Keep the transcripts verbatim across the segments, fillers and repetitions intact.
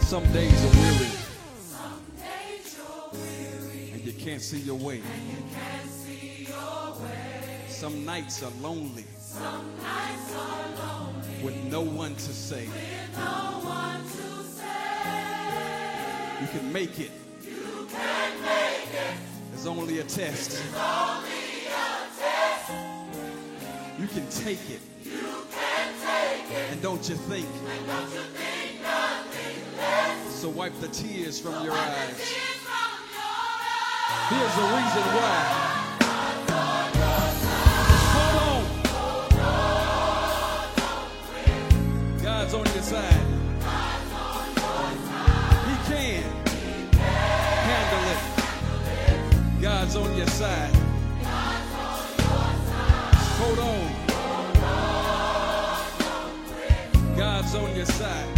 Some days are weary, and you can't see your way. Some nights are lonely, with no one to say. You can make it. It's only a test. You can take it. And don't you think? So wipe the tears from your eyes. Here's the reason why. Hold on. God's on your side. He can handle it. God's on your side. Hold on. God's on your side.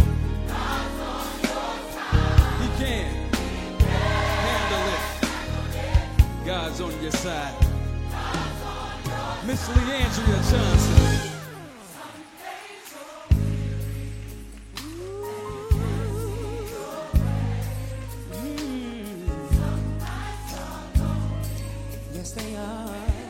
He can handle it. God's on your side. Miss Leandria Johnson. Yes, they are.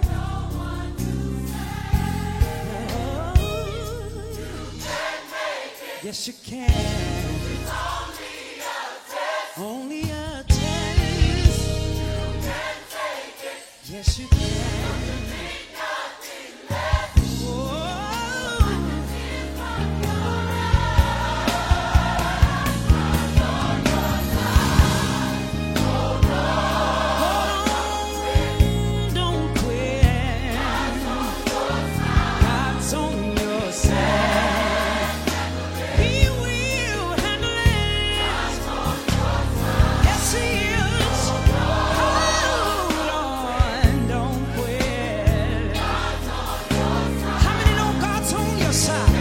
Yes, you can. It's only a test. Only a test. You can take it. Yes, you can. Nothing left. Don't quit. God's on your side. He will handle it. Yes, he is. Hold on, don't quit. How many know God's on your side?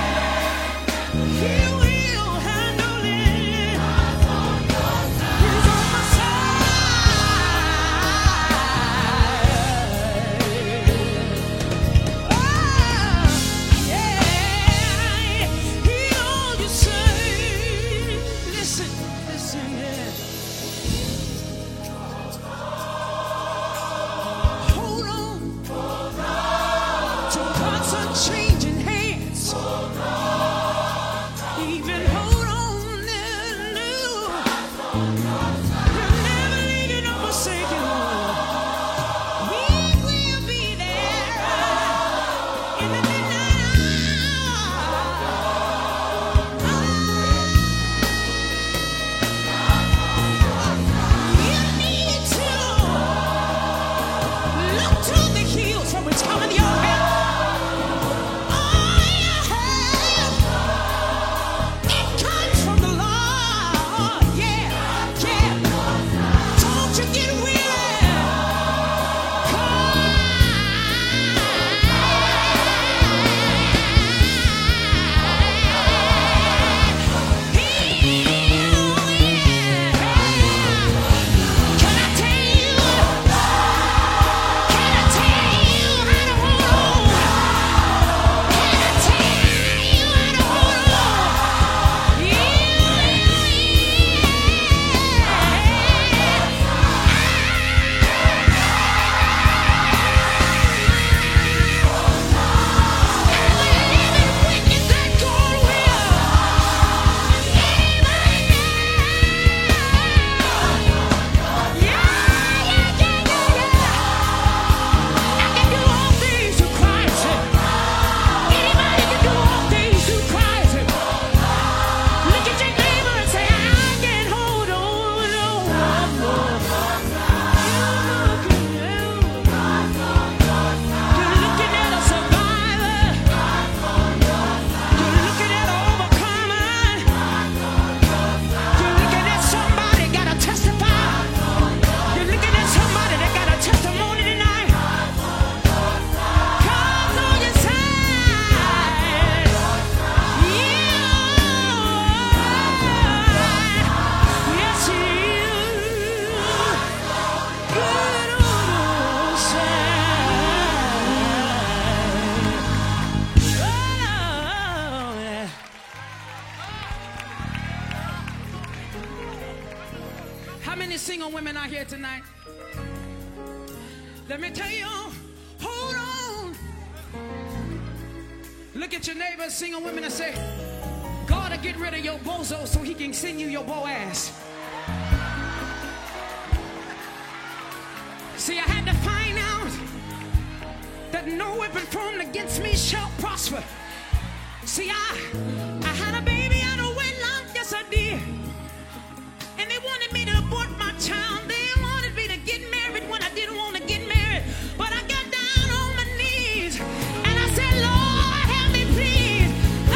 He will handle it. He's on my side. Oh, yeah. He'll you say, listen, listen, yeah. Hold on to God's unchanging hands. Even hold on, no, he'll never leave you nor forsake you. We will be there in the midnight hour. You need to look to the hills from which cometh your help. Oh, single women out here tonight? Let me tell you, hold on. Look at your neighbor, single women, and say, God will get rid of your bozo so he can send you your Boaz. See, I had to find out that no weapon formed against me shall prosper. See, I, I had a baby out of wedlock, yes I did. And they wanted me to abort my child. They wanted me to get married when I didn't want to get married. But I got down on my knees and I said, Lord, help me please.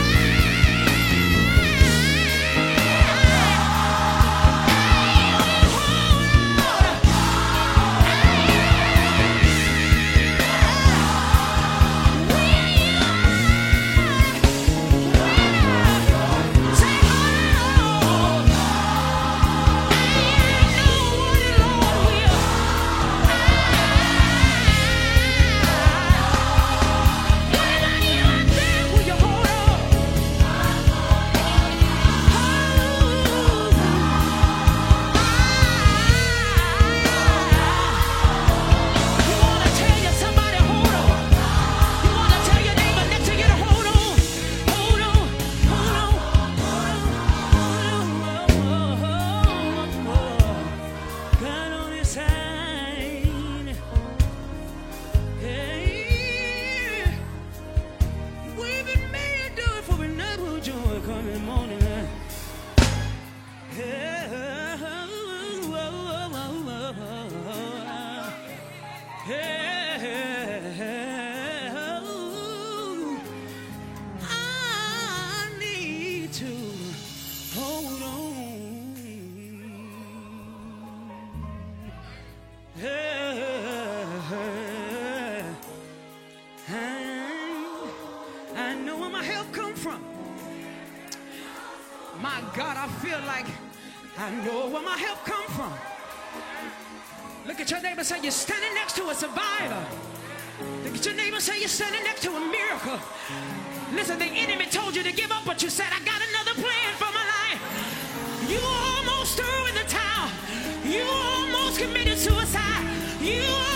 My God, I feel like I know where my help come from. Look at your neighbor, say you're standing next to a survivor. Look at your neighbor, say you're standing next to a miracle. Listen, the enemy told you to give up, but you said, I got another plan for my life. You almost threw in the towel. You almost committed suicide. You